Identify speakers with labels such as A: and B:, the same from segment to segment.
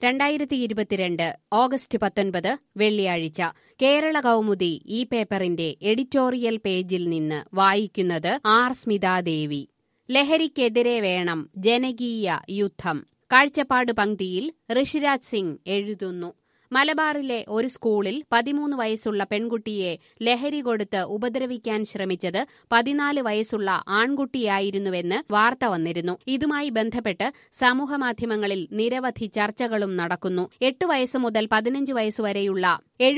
A: 2022 August 19 വെള്ളിയാഴ്ച കേരള കൗമുദി ഈ പേപ്പറിന്റെ എഡിറ്റോറിയൽ പേജിൽ നിന്ന് വായിക്കുന്നത് ആർ സ്മിതാദേവി. ലഹരിക്കെതിരെ വേണം ജനകീയ യുദ്ധം. കാഴ്ചപ്പാട് പങ്ക്തിയിൽ ഋഷിരാജ് സിംഗ് എഴുതുന്നു. മലബാറിലെ ഒരു സ്കൂളിൽ 13 വയസ്സുള്ള പെൺകുട്ടിയെ ലഹരി കൊടുത്ത് ഉപദ്രവിക്കാൻ ശ്രമിച്ചത് 14 വയസ്സുള്ള ആൺകുട്ടിയായിരുന്നുവെന്ന് വാർത്ത വന്നിരുന്നു. ഇതുമായി ബന്ധപ്പെട്ട് സമൂഹമാധ്യമങ്ങളിൽ നിരവധി ചർച്ചകളും നടക്കുന്നു. 8 വയസ്സ് മുതൽ 15 വയസ്സുവരെയുള്ള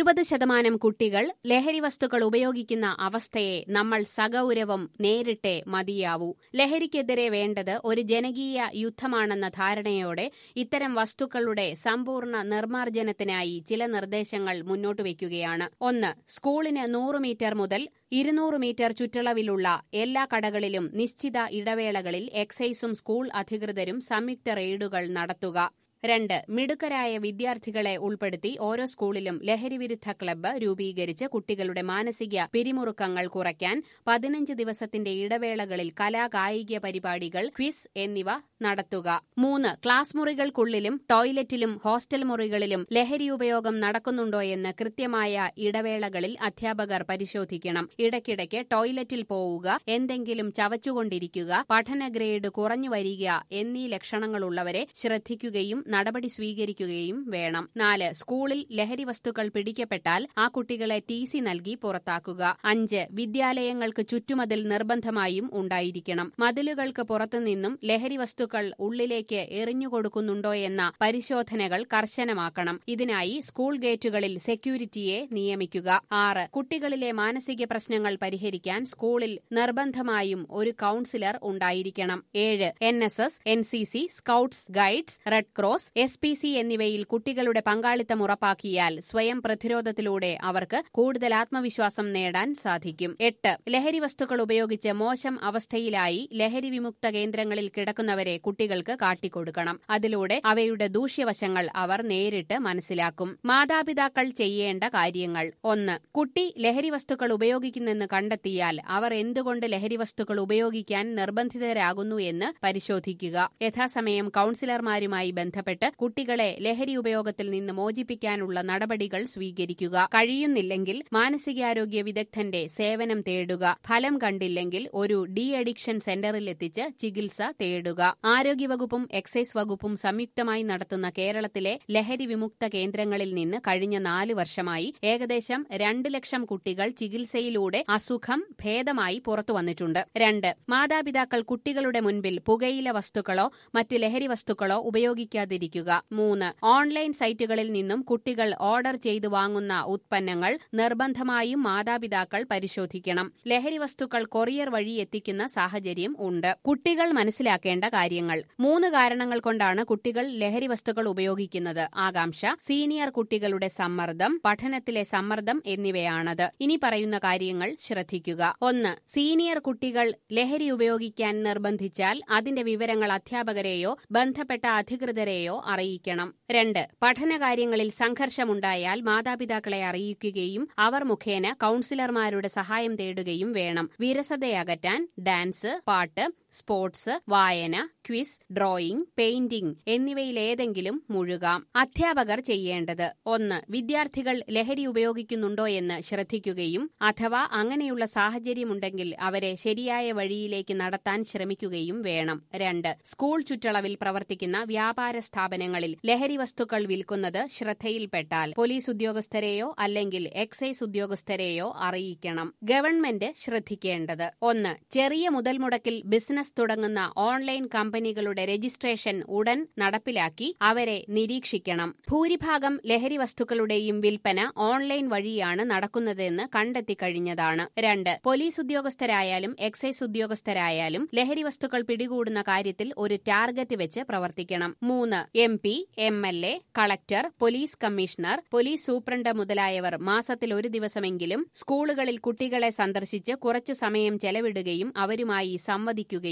A: 70% കുട്ടികൾ ലഹരി വസ്തുക്കൾ ഉപയോഗിക്കുന്ന അവസ്ഥയെ നമ്മൾ സഗൗരവം നേരിട്ടേ മതിയാവൂ. ലഹരിക്കെതിരെ വേണ്ടത് ഒരു ജനകീയ യുദ്ധമാണെന്ന ധാരണയോടെ ഇത്തരം വസ്തുക്കളുടെ സമ്പൂർണ്ണ നിർമ്മാർജ്ജനത്തിനായി ചില നിർദ്ദേശങ്ങൾ മുന്നോട്ട് വയ്ക്കുകയാണ്. 1. സ്കൂളിന് 100 മീറ്റർ മുതൽ 200 മീറ്റർ ചുറ്റളവിലുള്ള എല്ലാ കടകളിലും നിശ്ചിത ഇടവേളകളിൽ എക്സൈസും സ്കൂൾ അധികൃതരും സംയുക്ത റെയ്ഡുകൾ നടത്തുക. 2. മിടുക്കരായ വിദ്യാർത്ഥികളെ ഉൾപ്പെടുത്തി ഓരോ സ്കൂളിലും ലഹരിവിരുദ്ധ ക്ലബ്ബ് രൂപീകരിച്ച് കുട്ടികളുടെ മാനസിക പിരിമുറുക്കങ്ങൾ കുറയ്ക്കാൻ 15 ദിവസത്തിന്റെ ഇടവേളകളിൽ കലാകായിക പരിപാടികൾ, ക്വിസ് എന്നിവ നടത്തുക. 3. ക്ലാസ് മുറികൾക്കുള്ളിലും ടോയ്ലറ്റിലും ഹോസ്റ്റൽ മുറികളിലും ലഹരി ഉപയോഗം നടക്കുന്നുണ്ടോയെന്ന് കൃത്യമായ ഇടവേളകളിൽ അധ്യാപകർ പരിശോധിക്കണം. ഇടയ്ക്കിടയ്ക്ക് ടോയ്ലറ്റിൽ പോവുക, എന്തെങ്കിലും ചവച്ചുകൊണ്ടിരിക്കുക, പഠന ഗ്രേഡ് കുറഞ്ഞു വരിക എന്നീ ലക്ഷണങ്ങളുള്ളവരെ ശ്രദ്ധിക്കുകയും നടപടി സ്വീകരിക്കുകയും വേണം. 4. സ്കൂളിൽ ലഹരി വസ്തുക്കൾ പിടിക്കപ്പെട്ടാൽ ആ കുട്ടികളെ TC നൽകി പുറത്താക്കുക. 5. വിദ്യാലയങ്ങൾക്ക് ചുറ്റുമതിൽ നിർബന്ധമായും ഉണ്ടായിരിക്കണം. മതിലുകൾക്ക് പുറത്തുനിന്നും ലഹരി വസ്തുക്കൾ ഉള്ളിലേക്ക് എറിഞ്ഞുകൊടുക്കുന്നുണ്ടോയെന്ന പരിശോധനകൾ കർശനമാക്കണം. ഇതിനായി സ്കൂൾ ഗേറ്റുകളിൽ സെക്യൂരിറ്റിയെ നിയമിക്കുക. 6. കുട്ടികളിലെ മാനസിക പ്രശ്നങ്ങൾ പരിഹരിക്കാൻ സ്കൂളിൽ നിർബന്ധമായും ഒരു കൌൺസിലർ ഉണ്ടായിരിക്കണം. 7. NSS, NCC, scouts guides, red cross, SPC എന്നിവയിൽ കുട്ടികളുടെ പങ്കാളിത്തം ഉറപ്പാക്കിയാൽ സ്വയം പ്രതിരോധത്തിലൂടെ അവർക്ക് കൂടുതൽ ആത്മവിശ്വാസം നേടാൻ സാധിക്കും. 8. ലഹരി വസ്തുക്കൾ ഉപയോഗിച്ച് മോശം അവസ്ഥയിലായി ലഹരി വിമുക്ത കേന്ദ്രങ്ങളിൽ കിടക്കുന്നവരെ കുട്ടികൾക്ക് കാട്ടിക്കൊടുക്കണം. അതിലൂടെ അവയുടെ ദൂഷ്യവശങ്ങൾ അവർ നേരിട്ട് മനസ്സിലാക്കും. മാതാപിതാക്കൾ ചെയ്യേണ്ട കാര്യങ്ങൾ: 1. കുട്ടി ലഹരി വസ്തുക്കൾ ഉപയോഗിക്കുന്നെന്ന് കണ്ടെത്തിയാൽ അവർ എന്തുകൊണ്ട് ലഹരി വസ്തുക്കൾ ഉപയോഗിക്കാൻ നിർബന്ധിതരാകുന്നു എന്ന് പരിശോധിക്കുക. യഥാസമയം കൌൺസിലർമാരുമായി ബന്ധപ്പെട്ട് കുട്ടികളെ ലഹരി ഉപയോഗത്തിൽ നിന്ന് മോചിപ്പിക്കാനുള്ള നടപടികൾ സ്വീകരിക്കുക. കഴിയുന്നില്ലെങ്കിൽ മാനസികാരോഗ്യ വിദഗ്ധന്റെ സേവനം തേടുക. ഫലം കണ്ടില്ലെങ്കിൽ ഒരു അഡിക്ഷൻ സെന്ററിലെത്തിച്ച് ചികിത്സ തേടുക. ആരോഗ്യവകുപ്പും എക്സൈസ് വകുപ്പും സംയുക്തമായി നടത്തുന്ന കേരളത്തിലെ ലഹരി വിമുക്ത കേന്ദ്രങ്ങളിൽ നിന്ന് കഴിഞ്ഞ 4 വർഷമായി ഏകദേശം 2 ലക്ഷം കുട്ടികൾ ചികിത്സയിലൂടെ അസുഖം ഭേദമായി പുറത്തുവന്നിട്ടുണ്ട്. 2. മാതാപിതാക്കൾ കുട്ടികളുടെ മുൻപിൽ പുകയില വസ്തുക്കളോ മറ്റ് ലഹരി വസ്തുക്കളോ ഉപയോഗിക്കാതിരിക്കുക. 3. ഓൺലൈൻ സൈറ്റുകളിൽ നിന്നും കുട്ടികൾ ഓർഡർ ചെയ്തു വാങ്ങുന്ന ഉത്പന്നങ്ങൾ നിർബന്ധമായും മാതാപിതാക്കൾ പരിശോധിക്കണം. ലഹരി വസ്തുക്കൾ കൊറിയർ വഴി എത്തിക്കുന്ന സാഹചര്യം ഉണ്ട്. കുട്ടികൾ മനസ്സിലാക്കേണ്ട കാര്യങ്ങൾ: 3 കാരണങ്ങൾ കൊണ്ടാണ് കുട്ടികൾ ലഹരി വസ്തുക്കൾ ഉപയോഗിക്കുന്നത്. ആകാംക്ഷ, സീനിയർ കുട്ടികളുടെ സമ്മർദ്ദം, പഠനത്തിലെ സമ്മർദ്ദം എന്നിവയാണത്. ഇനി പറയുന്ന കാര്യങ്ങൾ ശ്രദ്ധിക്കുക. 1. സീനിയർ കുട്ടികൾ ലഹരി ഉപയോഗിക്കാൻ നിർബന്ധിച്ചാൽ അതിന്റെ വിവരങ്ങൾ അധ്യാപകരെയോ ബന്ധപ്പെട്ട അധികൃതരെയോ അറിയിക്കണം. 2. പഠനകാര്യങ്ങളിൽ സംഘർഷമുണ്ടായാൽ മാതാപിതാക്കളെ അറിയിക്കുകയും അവർ മുഖേന കൌൺസിലർമാരുടെ സഹായം തേടുകയും വേണം. വിരസതയകറ്റാൻ ഡാൻസ്, പാട്ട്, സ്പോർട്സ്, വായന, ക്വിസ്, ഡ്രോയിംഗ്, പെയിന്റിംഗ് എന്നിവയിലേതെങ്കിലും മുഴുകാം. അധ്യാപകർ ചെയ്യേണ്ടത്: 1. വിദ്യാർത്ഥികൾ ലഹരി ഉപയോഗിക്കുന്നുണ്ടോയെന്ന് ശ്രദ്ധിക്കുകയും അഥവാ അങ്ങനെയുള്ള സാഹചര്യമുണ്ടെങ്കിൽ അവരെ ശരിയായ വഴിയിലേക്ക് നടത്താൻ ശ്രമിക്കുകയും വേണം. 2. സ്കൂൾ ചുറ്റളവിൽ പ്രവർത്തിക്കുന്ന വ്യാപാര സ്ഥാപനങ്ങളിൽ ലഹരി വസ്തുക്കൾ വിൽക്കുന്നത് ശ്രദ്ധയിൽപ്പെട്ടാൽ പോലീസ് ഉദ്യോഗസ്ഥരെയോ അല്ലെങ്കിൽ എക്സൈസ് ഉദ്യോഗസ്ഥരെയോ അറിയിക്കണം. ഗവൺമെന്റ് ശ്രദ്ധിക്കേണ്ടത്: 1. ചെറിയ മുതൽ മുടക്കിൽ ബിസിനസ് തുടങ്ങുന്ന ഓൺലൈൻ കമ്പനികളുടെ രജിസ്ട്രേഷൻ ഉടൻ നടപ്പിലാക്കി അവരെ നിരീക്ഷിക്കണം. ഭൂരിഭാഗം ലഹരി വസ്തുക്കളുടെയും വിൽപ്പന ഓൺലൈൻ വഴിയാണ് നടക്കുന്നതെന്ന് കണ്ടെത്തിക്കഴിഞ്ഞതാണ്. 2. പോലീസ് ഉദ്യോഗസ്ഥരായാലും എക്സൈസ് ഉദ്യോഗസ്ഥരായാലും ലഹരി വസ്തുക്കൾ പിടികൂടുന്ന കാര്യത്തിൽ ഒരു ടാർഗറ്റ് വെച്ച് പ്രവർത്തിക്കണം. 3. MP, MLA, collector, police commissioner, police superintendent മുതലായവർ മാസത്തിൽ ഒരു ദിവസമെങ്കിലും സ്കൂളുകളിൽ കുട്ടികളെ സന്ദർശിച്ച് കുറച്ചു സമയം ചെലവിടുകയും അവരുമായി സംവദിക്കുകയും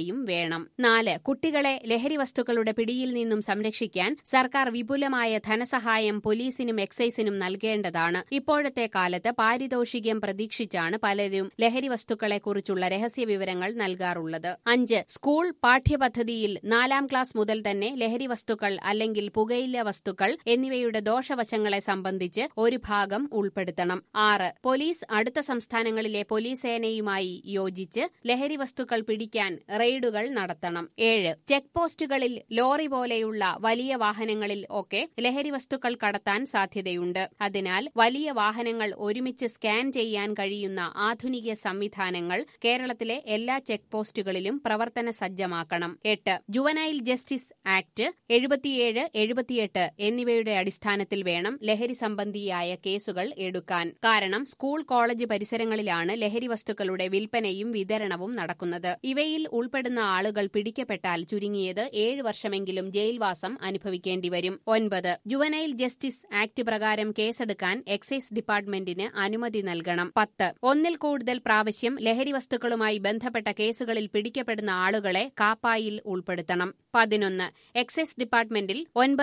A: ചെയ്യുകയും വേണം. 4. കുട്ടികളെ ലഹരി വസ്തുക്കളുടെ പിടിയിൽ നിന്നും സംരക്ഷിക്കാൻ സർക്കാർ വിപുലമായ ധനസഹായം പോലീസിനും എക്സൈസിനും നൽകേണ്ടതാണ്. ഇപ്പോഴത്തെ കാലത്ത് പാരിതോഷികം പ്രതീക്ഷിച്ചാണ് പലരും ലഹരി വസ്തുക്കളെക്കുറിച്ചുള്ള രഹസ്യ വിവരങ്ങൾ നൽകാറുള്ളത്. 5. സ്കൂൾ പാഠ്യപദ്ധതിയിൽ 4ാം ക്ലാസ് മുതൽ തന്നെ ലഹരി വസ്തുക്കൾ അല്ലെങ്കിൽ പുകയില വസ്തുക്കൾ എന്നിവയുടെ ദോഷവശങ്ങളെ സംബന്ധിച്ച് ഒരു ഭാഗം ഉൾപ്പെടുത്തണം. 6. പോലീസ് അടുത്ത സംസ്ഥാനങ്ങളിലെ പോലീസ് സേനയുമായി യോജിച്ച് ലഹരി വസ്തുക്കൾ പിടിക്കാൻ റെയ്ഡുകൾ നടത്തണം. 7. ചെക്ക് പോസ്റ്റുകളിൽ ലോറി പോലെയുള്ള വലിയ വാഹനങ്ങളിൽ ഒക്കെ ലഹരി വസ്തുക്കൾ കടത്താൻ സാധ്യതയുണ്ട്. അതിനാൽ വലിയ വാഹനങ്ങൾ ഒരുമിച്ച് സ്കാൻ ചെയ്യാൻ കഴിയുന്ന ആധുനിക സംവിധാനങ്ങൾ കേരളത്തിലെ എല്ലാ ചെക്ക് പോസ്റ്റുകളിലും പ്രവർത്തന സജ്ജമാക്കണം. 8. ജുവനൈൽ ജസ്റ്റിസ് ആക്ട് 77, 78 എന്നിവയുടെ അടിസ്ഥാനത്തിൽ വേണം ലഹരി സംബന്ധിയായ കേസുകൾ എടുക്കാൻ. കാരണം സ്കൂൾ കോളേജ് പരിസരങ്ങളിലാണ് ലഹരി വസ്തുക്കളുടെ വിൽപ്പനയും വിതരണവും നടക്കുന്നത്. ഇവയിൽ ഉൾപ്പെടുന്ന ആളുകൾ പിടിക്കപ്പെട്ടാൽ ചുരുങ്ങിയത് 7 വർഷമെങ്കിലും ജയിൽവാസം അനുഭവിക്കേണ്ടി വരും. 9. ജുവനൈൽ ജസ്റ്റിസ് ആക്ട് പ്രകാരം കേസെടുക്കാൻ എക്സൈസ് ഡിപ്പാർട്ട്മെന്റിന് അനുമതി നൽകണം. 10. ഒന്നിൽ കൂടുതൽ പ്രാവശ്യം ലഹരി വസ്തുക്കളുമായി ബന്ധപ്പെട്ട കേസുകളിൽ പിടിക്കപ്പെടുന്ന ആളുകളെ കാപ്പായിൽ ഉൾപ്പെടുത്തണം. 11. എക്സൈസ് ഡിപ്പാർട്ട്മെന്റിൽ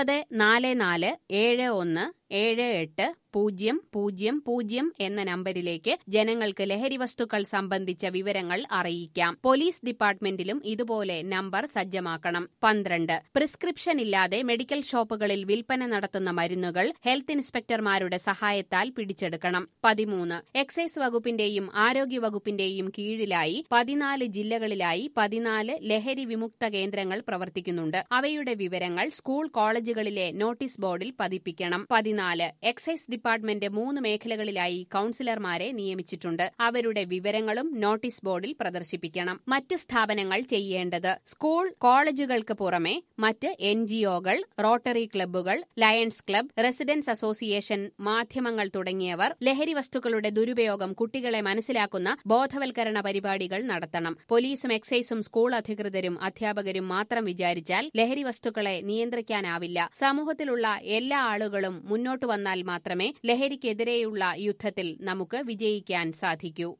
A: 944717800 എന്ന നമ്പരിലേക്ക് ജനങ്ങൾക്ക് ലഹരി വസ്തുക്കൾ സംബന്ധിച്ച വിവരങ്ങൾ അറിയിക്കാം. പോലീസ് ഡിപ്പാർട്ട്മെന്റിലും ഇതുപോലെ നമ്പർ സജ്ജമാക്കണം. 12. പ്രിസ്ക്രിപ്ഷൻ ഇല്ലാതെ മെഡിക്കൽ ഷോപ്പുകളിൽ വിൽപ്പന നടത്തുന്ന മരുന്നുകൾ ഹെൽത്ത് ഇൻസ്പെക്ടർമാരുടെ സഹായത്താൽ പിടിച്ചെടുക്കണം. 13. എക്സൈസ് വകുപ്പിന്റെയും ആരോഗ്യ വകുപ്പിന്റെയും കീഴിലായി 14 ജില്ലകളിലായി 14 ലഹരി വിമുക്ത കേന്ദ്രങ്ങൾ പ്രവർത്തിക്കുന്നുണ്ട്. അവയുടെ വിവരങ്ങൾ സ്കൂൾ കോളേജുകളിലെ നോട്ടീസ് ബോർഡിൽ പതിപ്പിക്കണം. 14. എക്സൈസ് ഡിപ്പാർട്ട്മെന്റ് 3 മേഖലകളിലായി കൌൺസിലർമാരെ നിയമിച്ചിട്ടുണ്ട്. അവരുടെ വിവരങ്ങളും നോട്ടീസ് ബോർഡിൽ പ്രദർശിപ്പിക്കണം. മറ്റു സ്ഥാപനങ്ങൾ ചെയ്യേണ്ടത്: സ്കൂൾ കോളേജുകൾക്ക് പുറമെ മറ്റ് NGOകൾ, റോട്ടറി ക്ലബ്ബുകൾ, ലയൺസ് ക്ലബ്ബ്, റെസിഡൻസ് അസോസിയേഷൻ, മാധ്യമങ്ങൾ തുടങ്ങിയവർ ലഹരി വസ്തുക്കളുടെ ദുരുപയോഗം കുട്ടികളെ മനസ്സിലാക്കുന്ന ബോധവൽക്കരണ പരിപാടികൾ നടത്തണം. പോലീസും എക്സൈസും സ്കൂൾ അധികൃതരും അധ്യാപകരും മാത്രം വിചാരിച്ചാൽ ലഹരി വസ്തുക്കളെ നിയന്ത്രിക്കാനാവില്ല. സമൂഹത്തിലുള്ള എല്ലാ ആളുകളും മുന്നോട്ടു വന്നാൽ മാത്രമേ ലഹരിക്കെതിരെയുള്ള യുദ്ധത്തിൽ നമുക്ക് വിജയിക്കാൻ സാധിക്കൂ.